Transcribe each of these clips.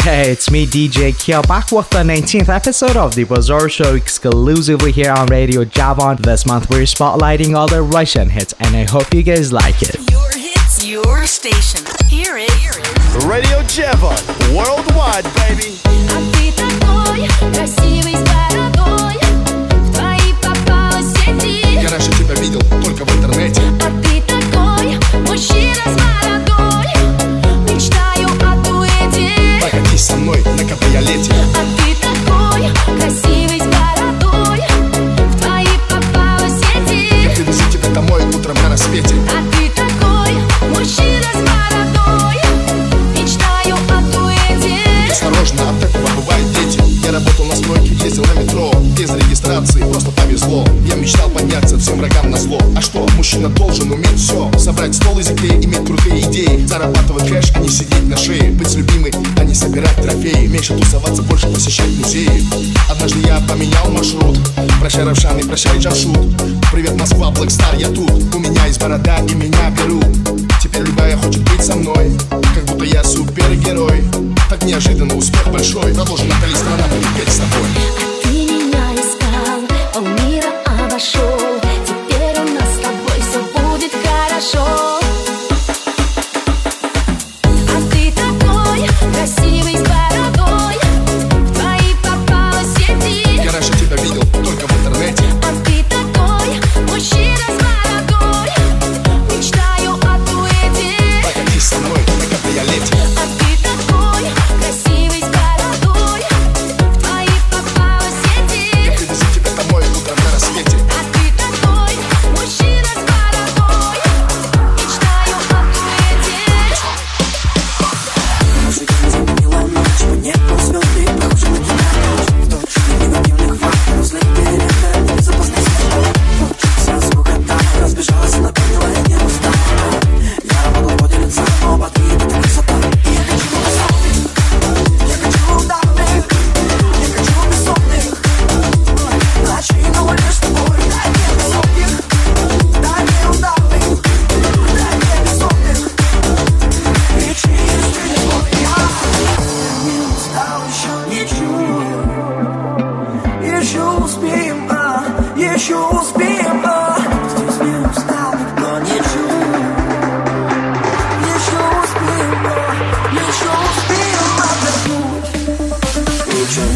Hey, it's me, DJ Kyo, back with the 19th episode of The Bazaar Show exclusively here on Radio Javon. This month we're spotlighting all the Russian hits, and I hope you guys like it. Your hits, your station. Hear it. Radio Javon, worldwide, baby. А ты такой красивый с бородой, в твои попалась сети. Я раньше тебя видел только в интернете. А ты такой мужчина с бородой, мечтаю о дуэте. Прокатись со мной на кабриолете. А ты такой красивый с бородой, в твои попалась сети. Я привезу тебя домой утром на рассвете. А ты такой мужчина с бородой, мечтаю о дуэте. Осторожно, от этого бывают дети. Я работал на стройке, ездил на метро. Без регистрации, просто повезло. Я мечтал подняться всем врагам на зло. А что, мужчина должен уметь все. Собрать стол из идей, иметь крутые идеи. Зарабатывать кэш, а не сидеть на шее. Быть любимой, а не собирать трофеи. Меньше тусоваться, больше посещать музеи. Однажды я поменял маршрут. Прощай, Равшан, и прощай, Джамшут. Привет, Москва, Блэкстар, я тут. У меня есть борода, и меня берут. Теперь любая хочет быть со мной, как будто я супергерой. Так неожиданно успех большой. Продолжим, Натали, страна будет петь с тобой. А ты меня искал, полмира обошел. Теперь у нас с тобой все будет хорошо. А ты такой красивый с бородой, в твои попалась сети. Я раньше тебя видел только в интернете. А ты такой мужчина с бородой, мечтаю о дуэте. Прокатись со мной на кабриолете. А ты такой красивый с бородой, в твои попалась сети. Я привезу тебя домой утром на рассвете. А ты такой мужчина с бородой, мечтаю о дуэте. Музыка не заменила ночь, по небу звезды похожи на кино. Дочь негативных фактов, злых перемен, безопасность. Хочется скукота, разбежалась, напомнила, я не устал. Я могу поделиться, но воды это красота. Я хочу высотных, я хочу ударных, я хочу высотных. Ночи на воле с тобой, дай мне высоких, дай мне ударных, дай мне высотных. И через телефон я не устал, еще не чую. Еще успеем, еще успеем, здесь не устал, никто не чует. Еще успеем, отдохнуть. И чё?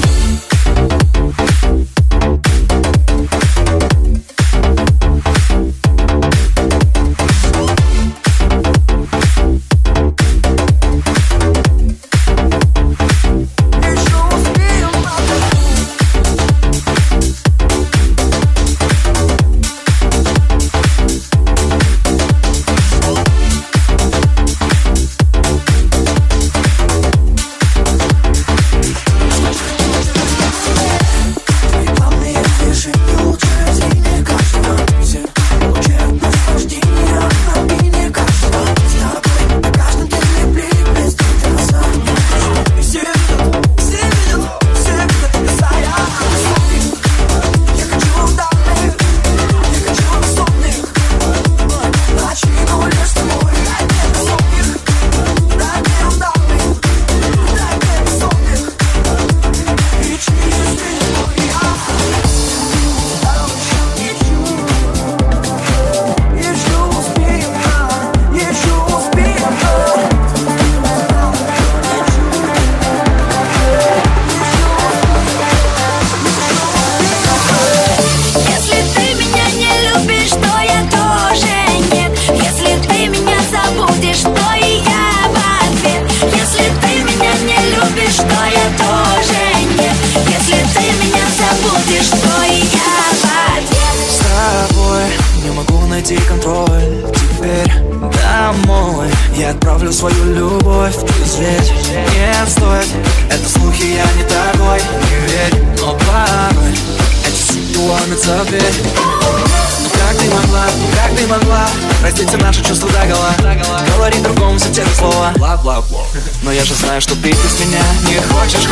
Контроль теперь домой. Я отправлю свою любовь, пусть ведь не стоит. Это слухи, я не такой, не верь. Но порой эти слухи ломятся в дверь. Ну как ты могла простите наши чувства догола. Говори другому все те же слова. Но я же знаю, что ты без меня не хочешь.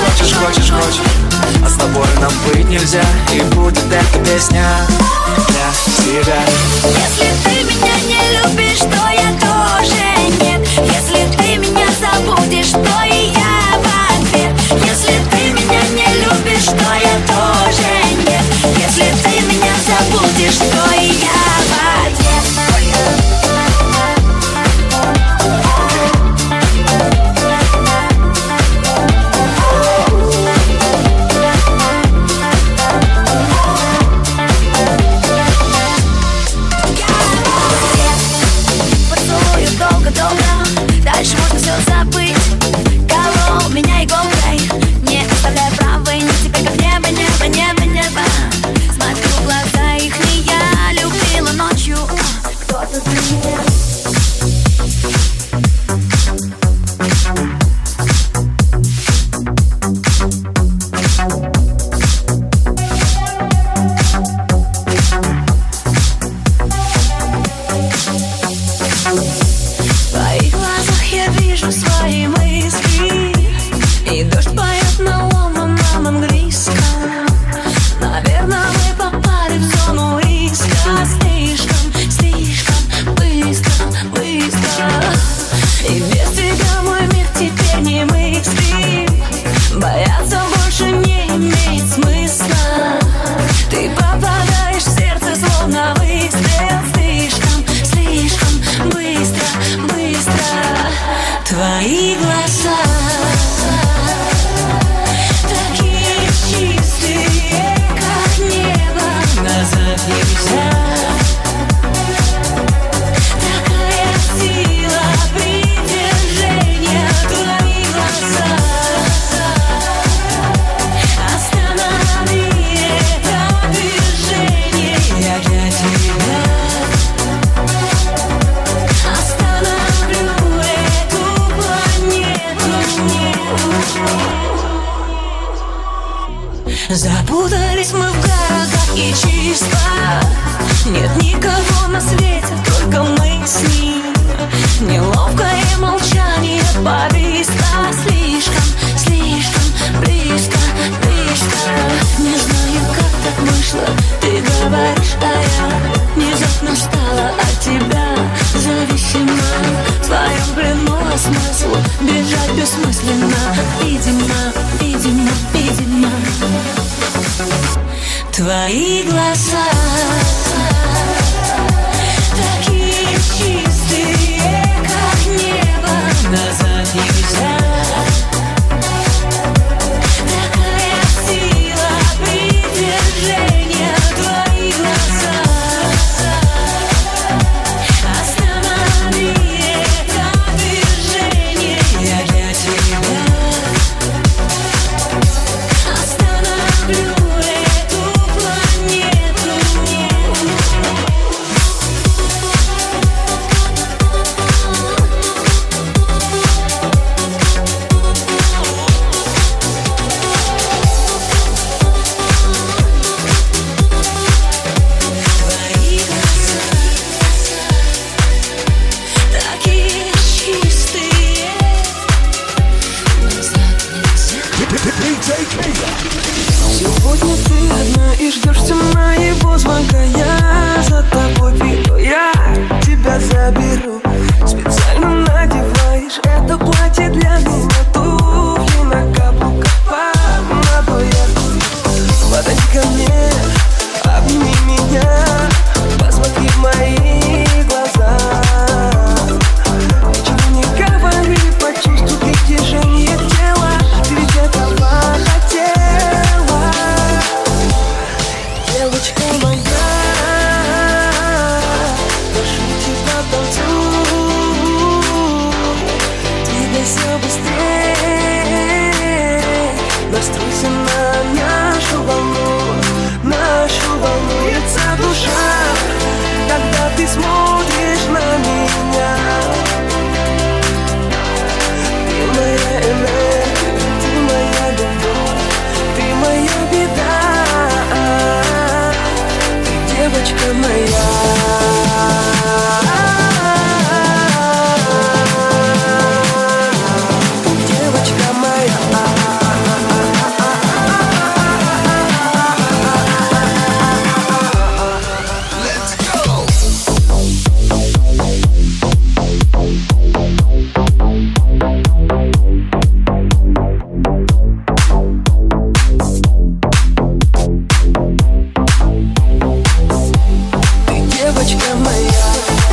А с тобой нам быть нельзя. И будет эта песня для тебя. Если ты меня не любишь, то я тоже нет. Если ты меня забудешь, то и я в ответ. Запутались мы в городах и числах. Нет никого на свете, только мы с ним. Неловкое молчание повисло. Слишком, слишком близко, близко. Не знаю, как так вышло. Ты говоришь, а я внезапно стала от тебя зависима. В твоем плену смысл бежать бессмысленно. Видимо, видимо, видимо. Твои глаза такие чистые, как небо. Назад нельзя. Такая сила притяжения. Твои глаза останови это движение. Я для тебя остановлю эту планету. Твои глаза такие чистые. Назад нельзя. Сегодня ты одна и ждешься моего звонка. Я за тобой приду, я тебя заберу. Специально надеваешь это платье для меня. Туфли на каблуках, помаду я. Подойди ко мне, обними меня. Посмотри в мои глаза. Ничего не говори, почувствуй притяжение тела. Ты ведь этого хотела. Девочка моя, прошу тебя, танцуй. Двигайся быстрее. Настройся на нашу волну. Наша душа, когда ты смотришь на меня. Ты моя энергия, ты моя любовь, ты моя беда. Ты девочка моя. Девочка моя. Ты девочка моя.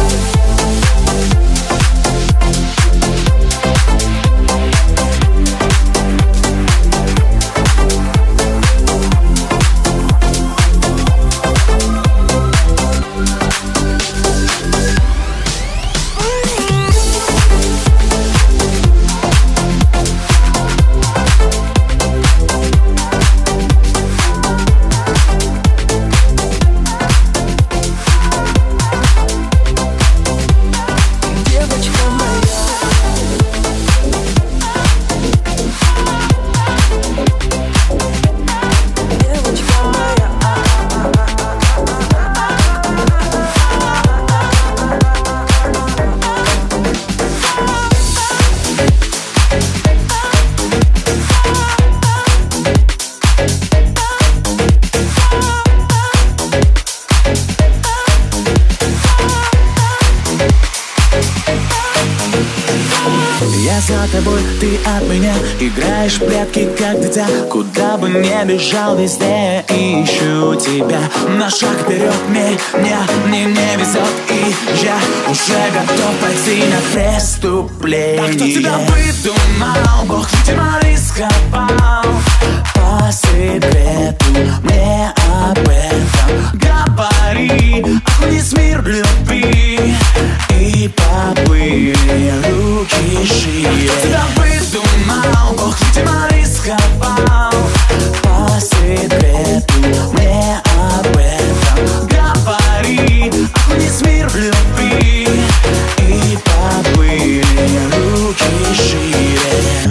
Девочка моя. Девочка моя. Я за тобой, ты от меня. Играешь в прятки, как дитя. Куда бы ни бежал, везде ищу тебя. На шаг вперед меня не везет. И я уже готов пойти на преступление. Да кто тебя выдумал? Бог, видимо, рисковал. По секрету мне об этом говори. Окунись в мир любви и поплыли руки шире. Кто тебя выдумал? Бог, видимо, рисковал. По секрету мне об этом говори. Окунись в мир любви и поплыли руки шире.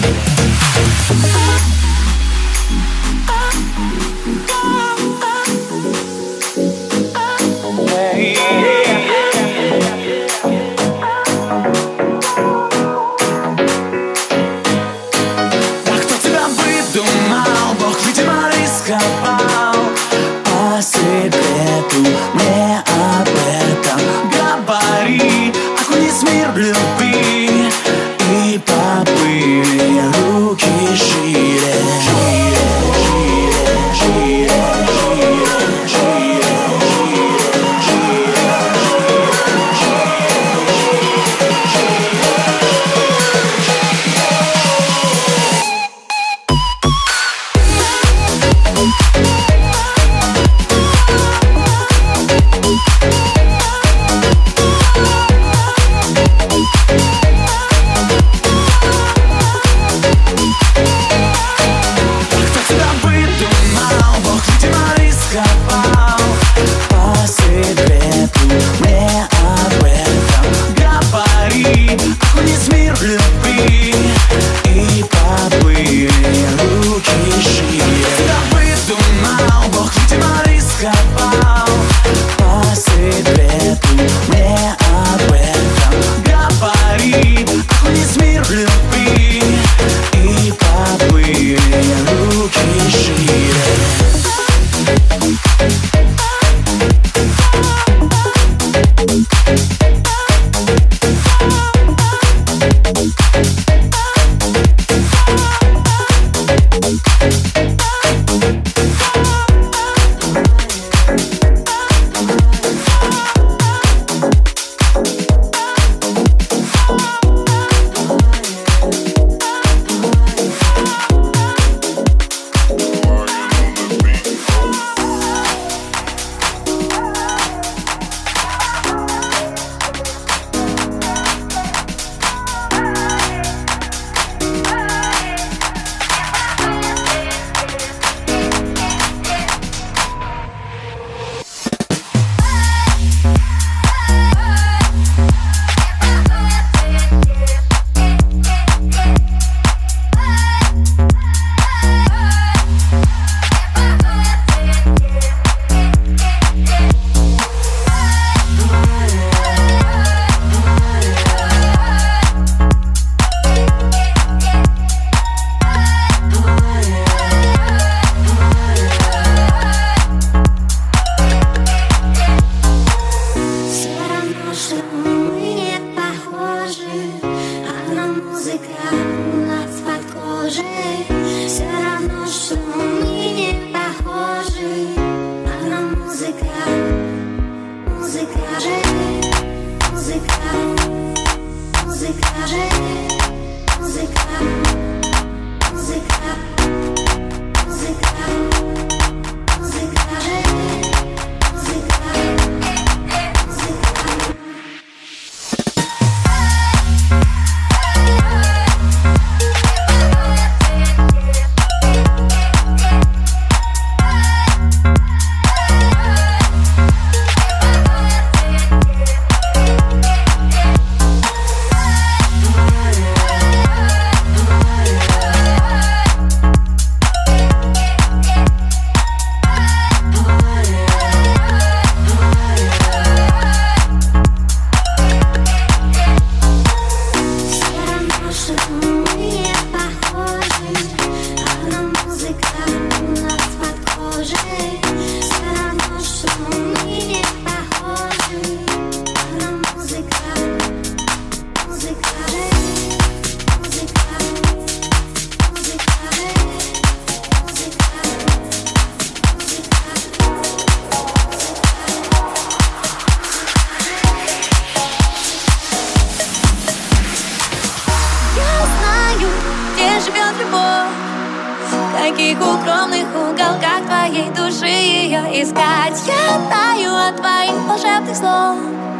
каких укромных уголках твоей души ее искать. Я таю от твоих волшебных слов,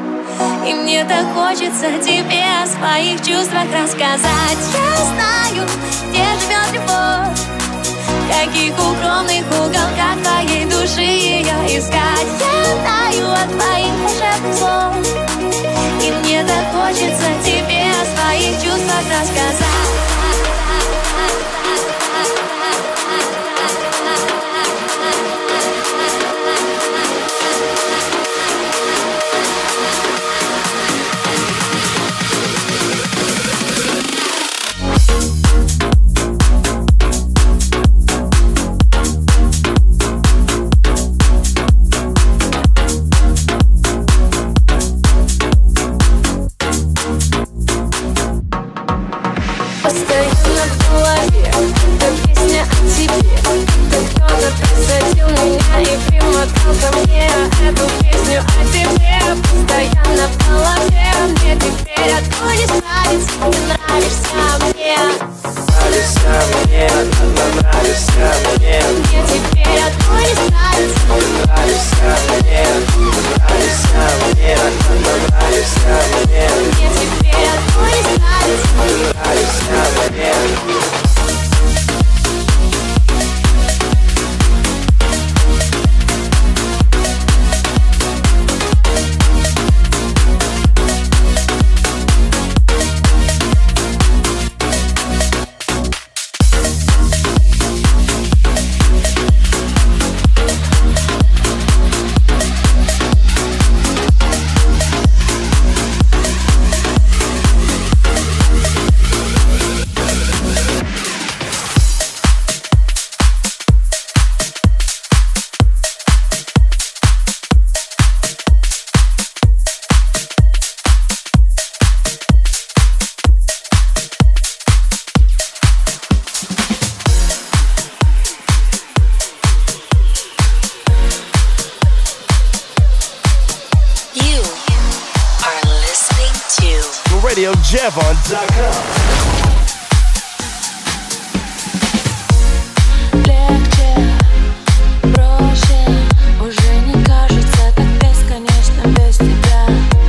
и мне так хочется тебе о своих чувствах рассказать. Я знаю, где живет любовь, в каких укромных уголках твоей души ее искать. Я таю от твоих волшебных слов, и мне так хочется тебе о своих чувствах рассказать. мне, нравишься мне. Мне теперь одной не справиться. Нравишься мне, нравишься мне, нравишься мне. Мне теперь одной не справиться. Нравишься мне. RadioJevon.com. Легче, проще, уже не кажется так бесконечно без тебя.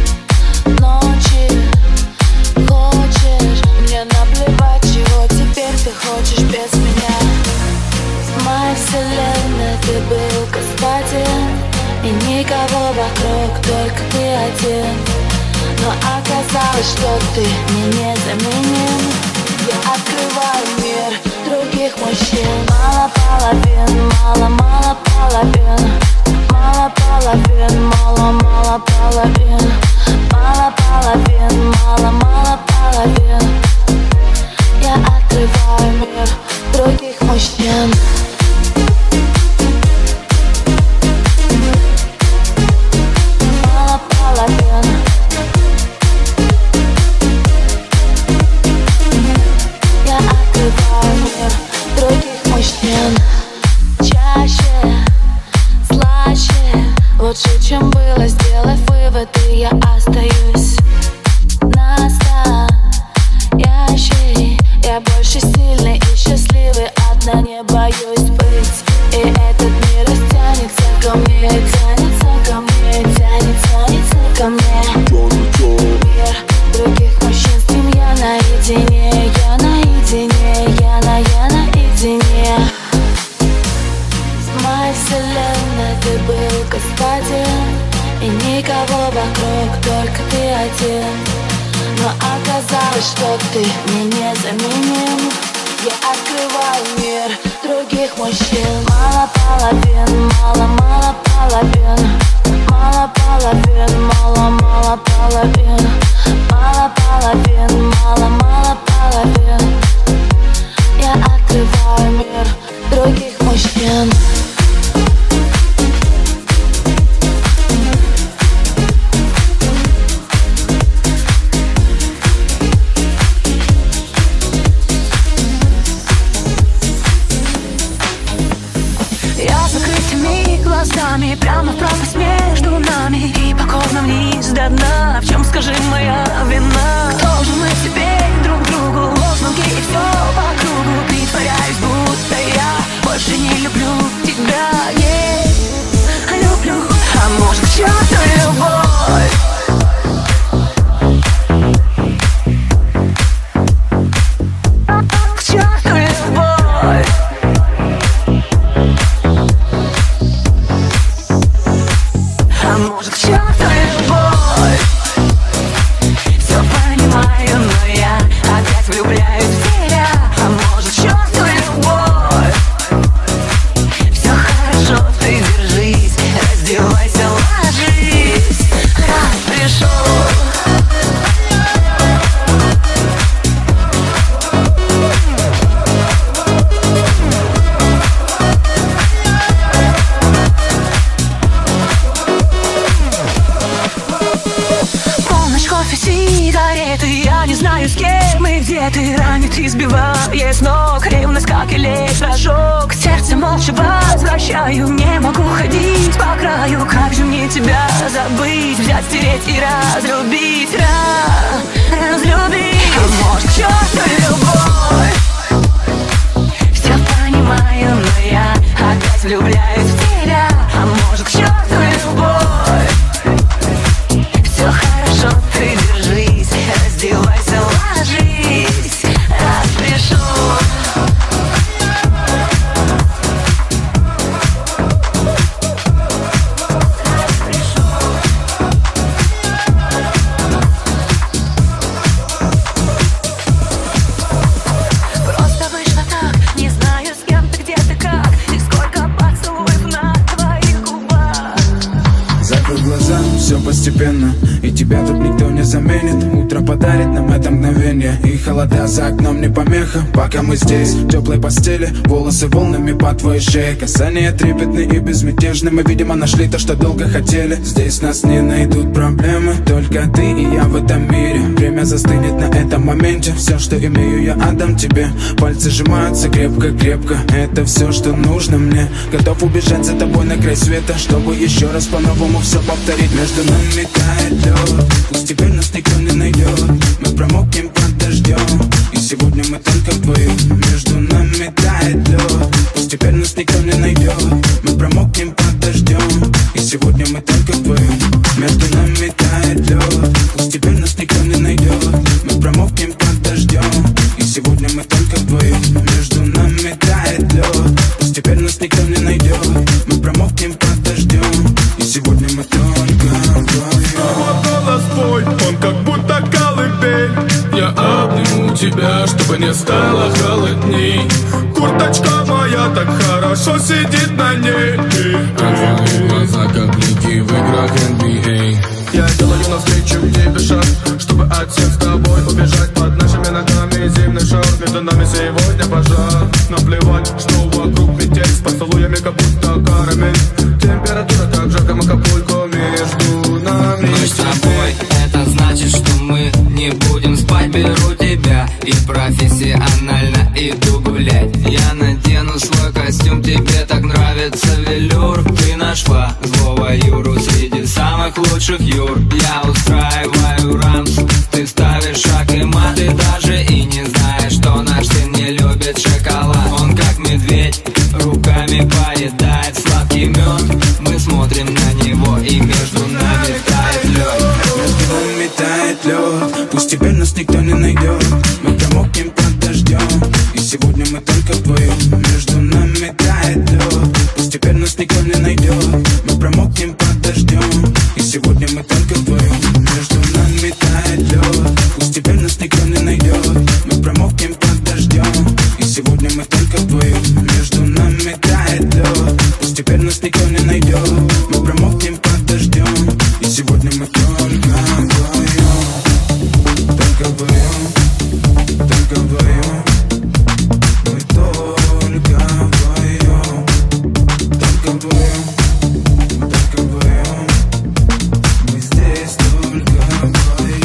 Ночи, хочешь, мне наплевать, чего теперь ты хочешь без меня. В моей вселенной ты был господин, и никого вокруг, только ты один. Но оказалось, что ты мне незаменим. Я открываю мир других мужчин. Мало половин, мало половин. Мало половин, мало половин. Мало половин, мало половин. Я открываю мир других мужчин. Мало половин. Других мужчин чаще, слаще, лучше, чем было, сделав выводы, я остаюсь настоящей. Я больше сильный и счастливый, одна не боюсь быть. И этот мир растянется ко мне, тянется ко мне, тянется ко мне. Мир других мужчин, с ним я наедине, я наедине, я наедине. В моей вселенной ты был господин, и никого вокруг, только ты один. Но оказалось, что ты мне незаменим. Я открываю мир других мужчин. Мало половин, мало половин. Мало половин, мало половин. Мало половин, мало половин. Я открываю мир других мужчин. Глазами прямо в пропасть между нами и покорно вниз до дна. В чем, скажи, моя вина? Кто же мы теперь друг другу? Лозунги и все по кругу. Притворяюсь, будто я больше не люблю тебя. Не люблю. А может, к черту любовь? К черту любовь. А может, к черту любовь? Все понимаю, но я опять влюбляюсь в тебя. А может, к черту любовь? Все хорошо, ты держись, раздевайся, ложись. Раз пришел. Сигареты, я не знаю, с кем и где ты. Ранит, избивает с ног, ревность, как электрошок. Сердце молча возвращаю, не могу ходить по краю. Как же мне тебя забыть, взять, стереть и разлюбить, разлюбить. А может, к черту любовь? Тебя тут никто не заменит. Утро подарит нам это мгновение. И холода за окном не помеха. Пока мы здесь, в теплой постели, волосы волнами по твоей шее. Касания трепетны и безмятежны. Мы, видимо, нашли то, что долго хотели. Здесь нас не найдут проблемы. Только ты и я в этом мире. Время застынет на этом моменте. Все, что имею, я отдам тебе. Пальцы сжимаются крепко-крепко. Это все, что нужно мне. Готов убежать за тобой на край света, чтобы еще раз по-новому все повторить. Между нами тает лед. Пусть теперь нас никто не найдет. Мы промокнем под дождем. И сегодня мы только вдвоем. Между нами тает лед. Пусть теперь нас никто не найдет. Мы промокнем под дождем. И сегодня мы только вдвоем. Между нами тает лед. Пусть теперь нас никто не найдет. Мы промокнем под дождем. И сегодня мы только вдвоем. Между нами тает лед. Пусть теперь нас никто не найдет. Мы промокнем под дождем. И сегодня мы только вдвоем. Голос твой, он как будто колыбель. Я обниму тебя, чтобы не стало холодней. Курточка моя так хорошо сидит на ней. А твои глаза как блики в играх NBA. Я делаю навстречу тебе шаг, чтобы от всех с тобой убежать. Под нашими ногами зимний шар. Между нами сегодня пожар. Наплевать, что вокруг метель. С поцелуями как будто карамель. Температура как жарко в Акапулько. Между нами мы с тобой, это значит, что мы не будем спать. Беру тебя и профессионально иду гулять. Я надену свой костюм, тебе так нравится велюр. Ты нашла злого Юру среди самых лучших Юр. Я устраиваю рамс, ты ставишь шаг и мат. Ты даже и не знаешь, что наш сын не любит шоколад. Он как медведь, руками поедает сладкий мед. Мы смотрим на него, и между нами тает лед. Между нами тает лед. Пусть теперь нас никто не найдет. Мы промокнем под дождем. И сегодня мы только вдвоем. Между нами тает лед. Пусть теперь нас никто не найдет. Мы промокнем под дождем. И сегодня мы только вдвоем. Между нами тает лед. Пусть теперь нас никто не найдет. Мы промокнем под дождем. И сегодня мы только вдвоем. Между нами тает лед. Пусть теперь нас никто не найдет. Мы промокнем под дождем. И сегодня мы только вдвоем. Только вдвоем. Только вдвоем. Мы только вдвоем. Только вдвоем. Только вдвоем. Мы здесь только вдвоем.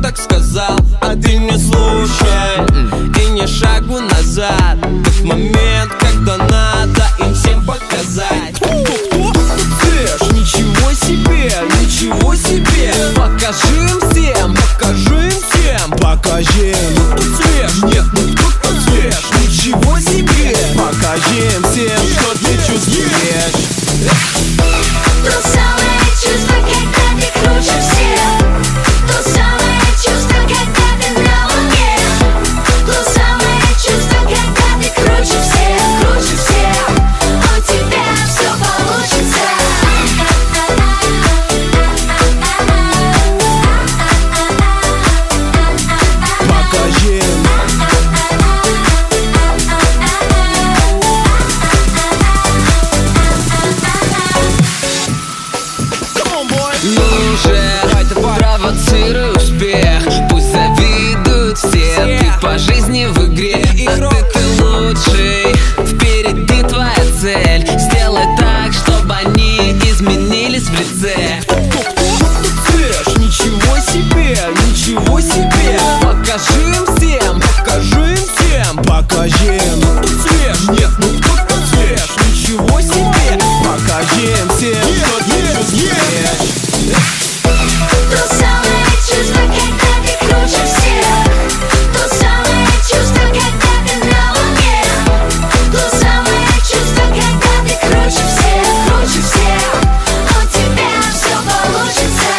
так сказал, а ты не слушай и не шагу назад. Тот момент, когда надо им всем показать. Цвешь, ничего себе, ничего себе. Покажи им всем, покажи им всем. Покажи, ну тут свеж, нет, ну кто тут свеж. Ничего себе, покажи им всем, что ты чувствуешь. То самое чувство, когда ты круче всех. То самое чувство, когда ты на волне. То самое чувство, когда ты круче всех, круче всех. У тебя все получится. Покажи. Ну же, провоцируй успех. Пусть завидуют все. Ты по жизни в игре, а ты лучший. Впереди твоя цель. Сделай так, чтобы они изменились в лице. Цвешь, ничего себе, ничего себе. Покажи им всем, покажи им всем. Покажи. Ну тут свеж, нет, ну кто тут свеж. Ничего себе. Покажи им всем, что ты чувствуешь. То самое чувство, когда ты круче всех. То самое чувство, когда ты на волне. То самое чувство, когда ты круче всех, круче всех. У тебя все получится.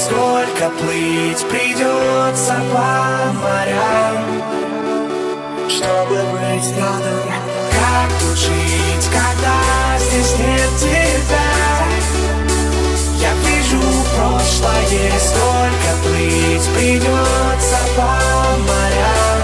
сколько плыть придется по морям, чтобы быть рядом. Как тут жить, когда здесь нет тебя? Я вижу прошлое, сколько плыть придется по морям.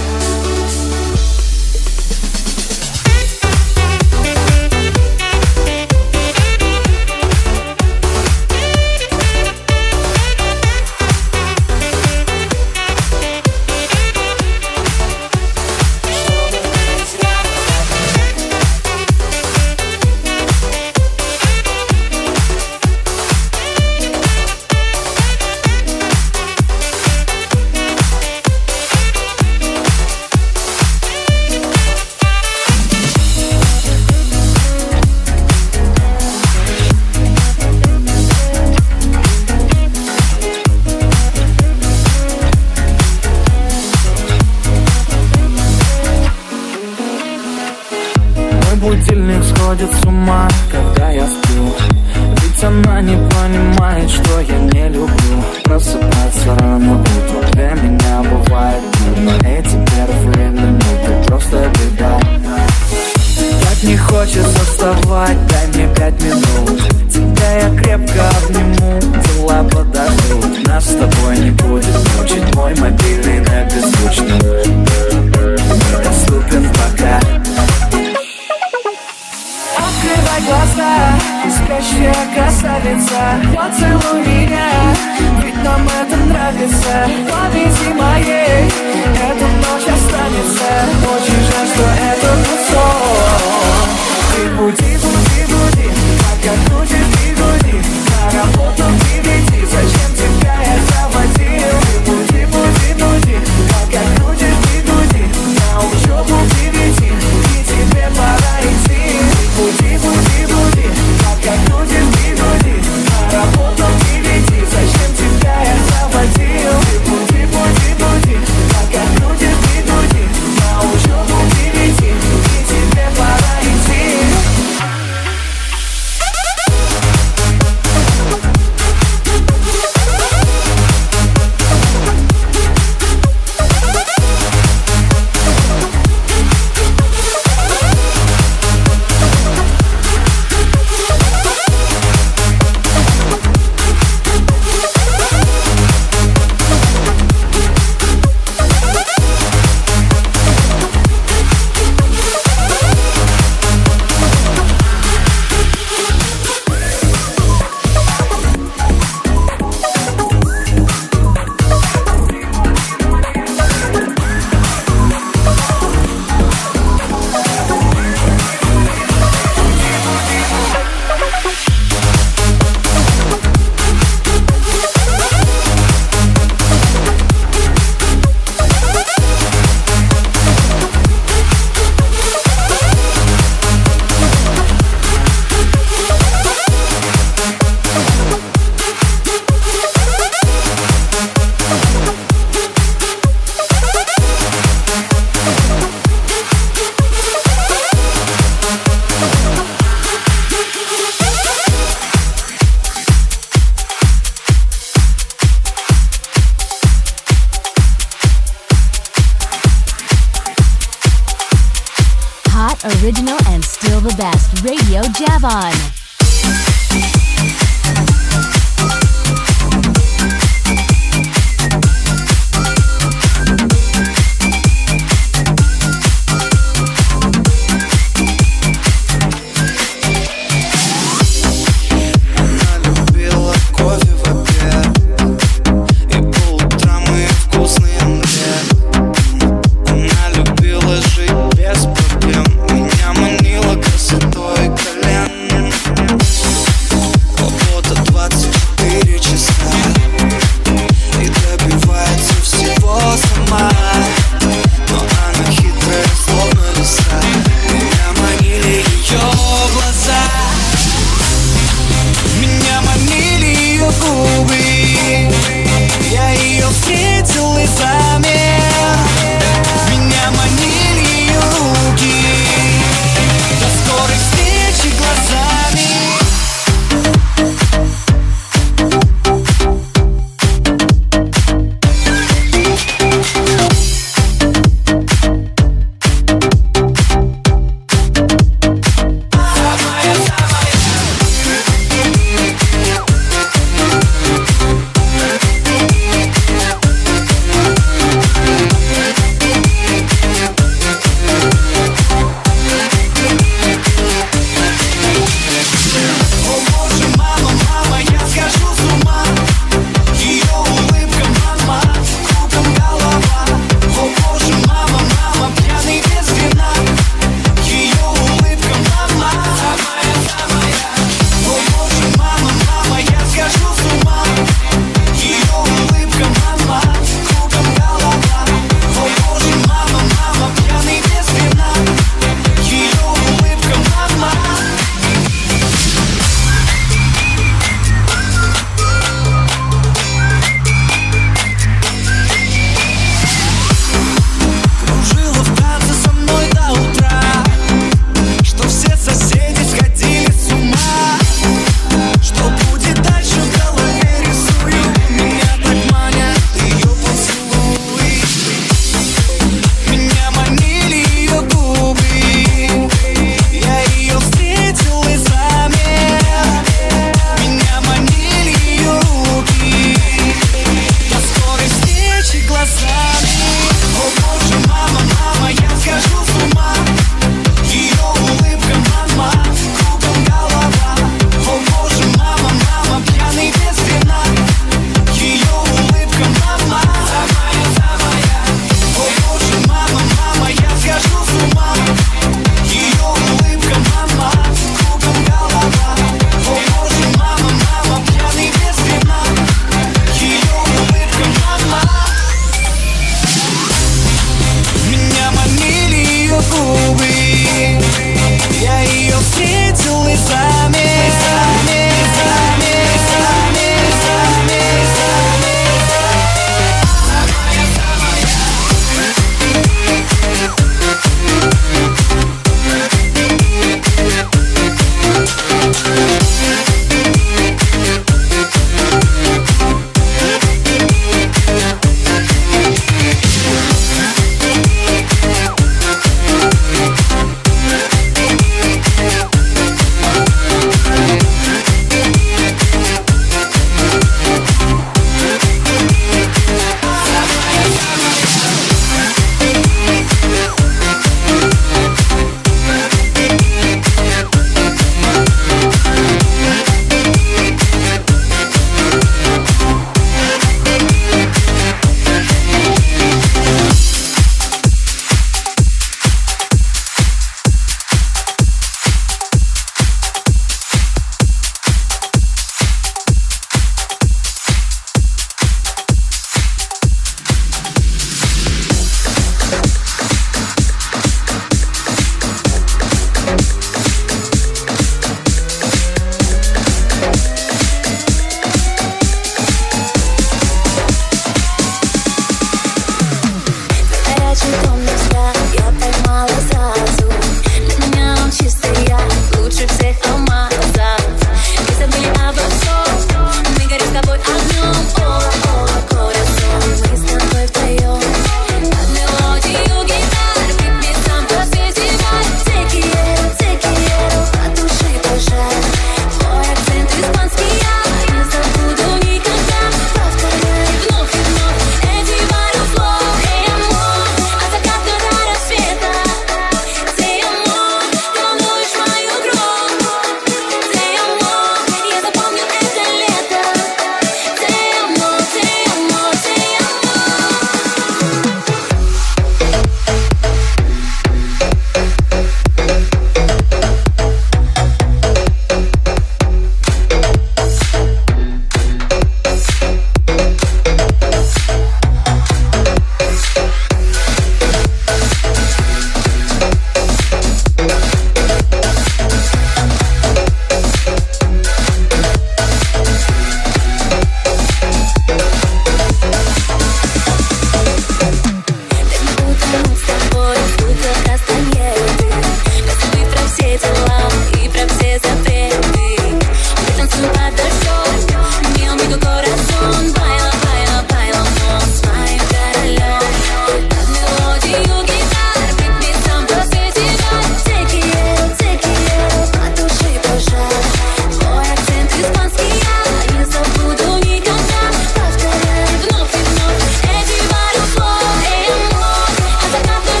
Будильник сходит с ума, когда я сплю. Ведь она не понимает, что я не люблю просыпаться рано утром. Для меня бывает трудно. Эти первые минуты просто беда. Так не хочется вставать, дай мне 5 минут. Тебя я крепко обниму, дела подождут. Нас с тобой не будет мучить мой мобильный на беззвучном. Недоступен пока. Открывай глаза, спящая красавица, поцелуй меня, ведь нам это нравится. Повези моей, эта ночь останется. Очень жаль, что это сон. Ты буди, буди, буди, пока крутишь бигуди. На работу к 9, зачем тебя я заводил? Ты буди, буди, буди, пока крутишь бигуди. На учебу к 9, и тебе пора идти. Буди, буди, буди, пока крутишь бигуди. На работу к 9, зачем тебя я заводил? Ты буди, буди, буди, пока крутишь бигуди. На учебу к 9, и тебе пора идти. Original and still the best. Radio Javon. Меня манила красотой колен.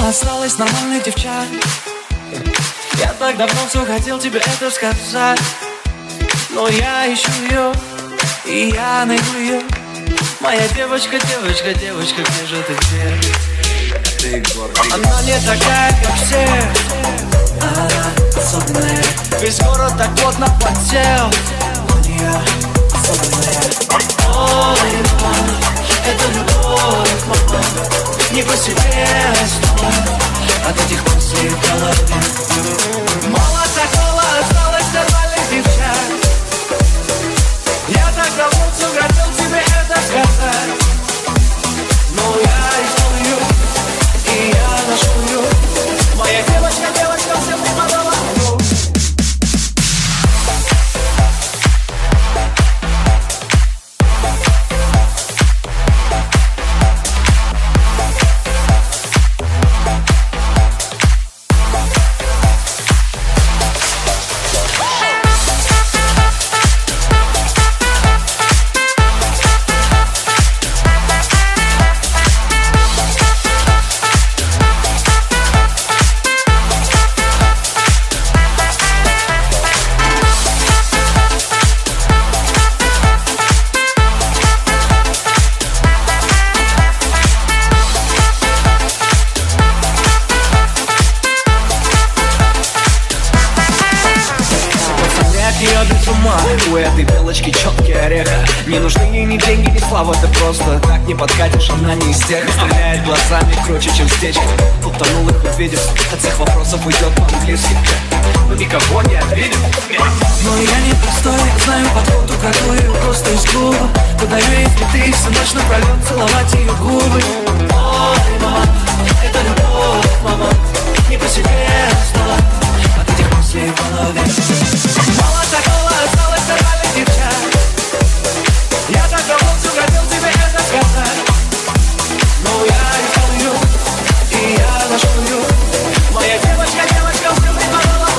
осталось нормальных девчат. Я так давно все хотел тебе это сказать, но я ищу ее, и я найду ее. Моя девочка, девочка, девочка, где же ты, где? Она не такая, как все, она особенная. Весь город так плотно подсел, у нее особенная. Ой, мама, это любовь, мама, не по себе снова от этих мыслей в голове. Мало такого осталось нормальных девчат. Я так давно все хотел тебе это сказать, но я искал ее, и я нашел ее. Моя девочка, девочка, всем преподала. У этой белочки четкий орех. Не нужны ей ни деньги, ни слава. Ты просто так не подкатишь, она не из тех. Стреляет глазами круче, чем стечки. Утонул их увидев, от всех вопросов уйдет по-английски. Но никого не обидел. Но я не простой, знаю подходу какую. Просто из клуба подаю ей цветы, всю ночь напролет целовать ее губы. Ой, мама, это любовь, мама, не по себе стала от этих мыслей в голове. Мало такого осталось нормальных девчат. Я так давно все хотел тебе это сказать, но я искал ее, и я нашел ее. Моя девочка, девочка, все преподала.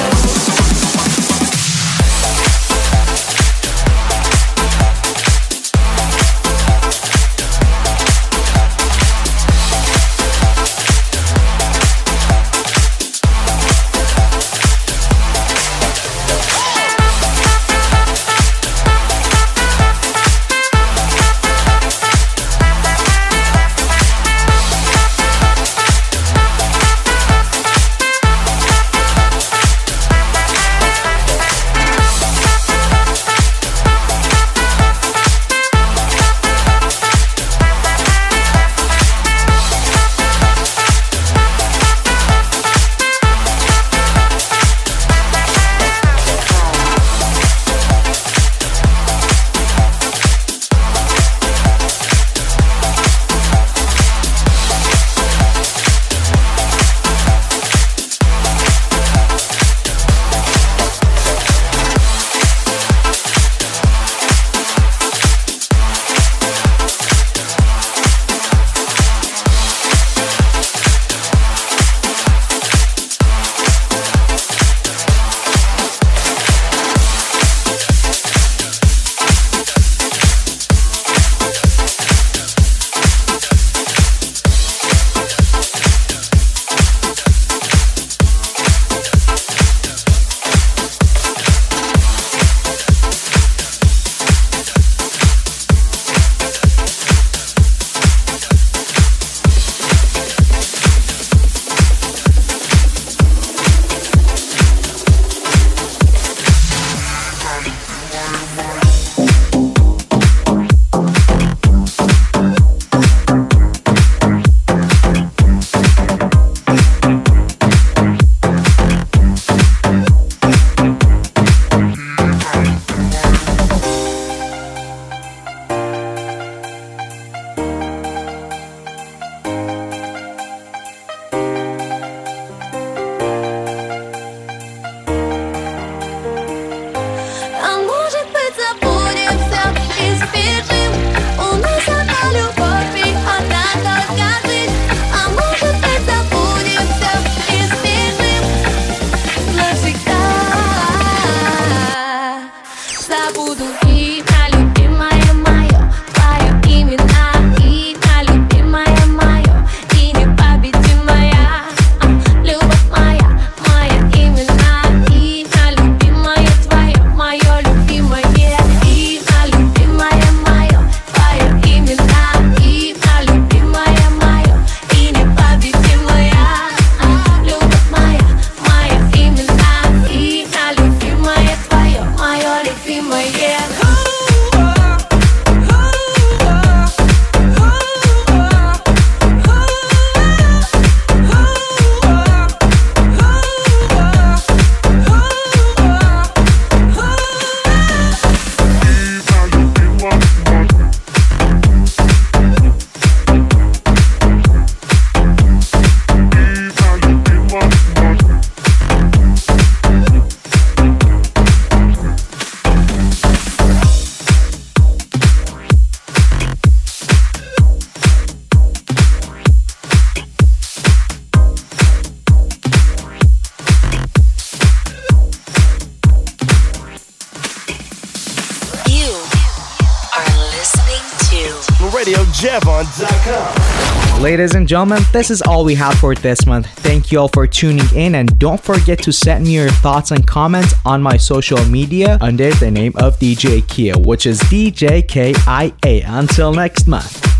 RadioJevon.com. Ladies and gentlemen, this is all we have for this month. Thank you all for tuning in, and don't forget to send me your thoughts and comments on my social media under the name of DJ Kia, which is DJKIA. Until next month.